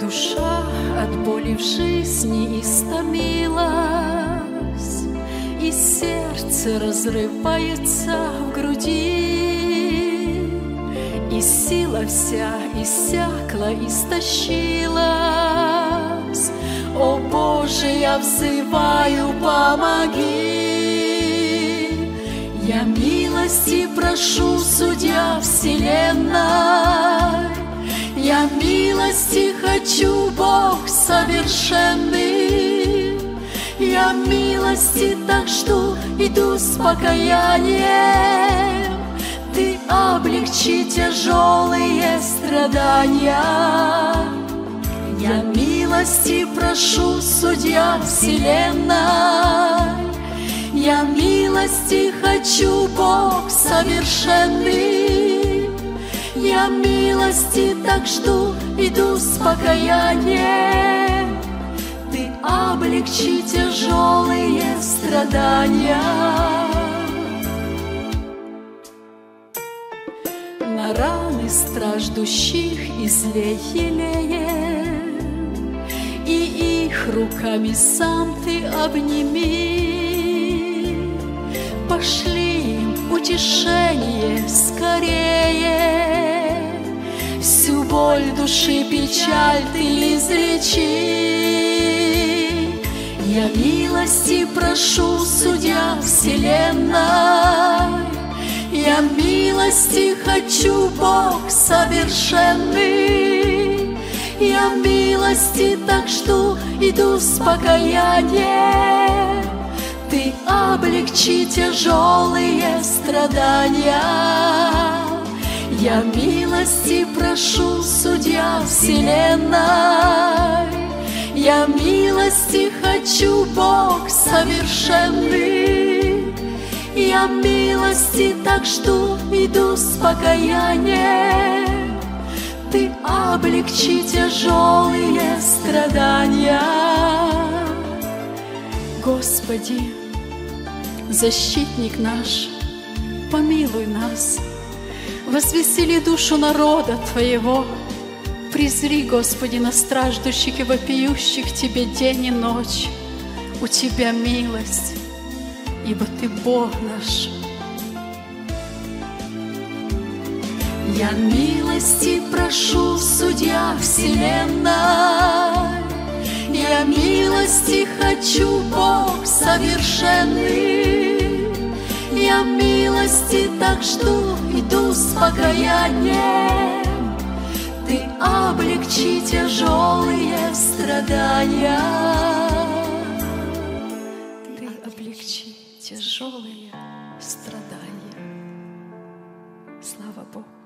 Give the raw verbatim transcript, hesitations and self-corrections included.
душа от боли в жизни истомилась, и сердце разрывается в груди, и сила вся иссякла, истощилась. О Боже, я взываю, помоги! Я милости прошу, судья вселенной, я милости хочу, Бог совершенный. Я милости так жду, иду с покаянием. Ты облегчи тяжелые страдания. Я милости прошу, судья вселенной, я милости хочу, Бог совершенный. Я милости так жду, иду с покаянием. Ты облегчи тяжелые страдания. На раны страждущих излей елеем, и их руками сам Ты обними. Пошли им утешение скорее, всю боль души, печаль Ты излечи. Я милости прошу, судья вселенной, я милости хочу, Бог совершенный. Я милости так жду, иду с покаянием. Ты облегчи тяжелые страдания. Я милости прошу, судья вселенной, я милости хочу, Бог совершенный. Я милости так жду, иду с покаянием. Ты облегчи тяжелые страдания. Господи, защитник наш, помилуй нас, возвесели душу народа Твоего. Призри, Господи, на страждущих и вопиющих Тебе день и ночь. У Тебя милость, ибо Ты Бог наш. Я милости прошу, судья вселенной, я милости хочу, Бог совершенный. Я милости так жду, иду с покаянием. Ты облегчи тяжелые страдания. Ты облегчи тяжелые страдания. Слава Богу.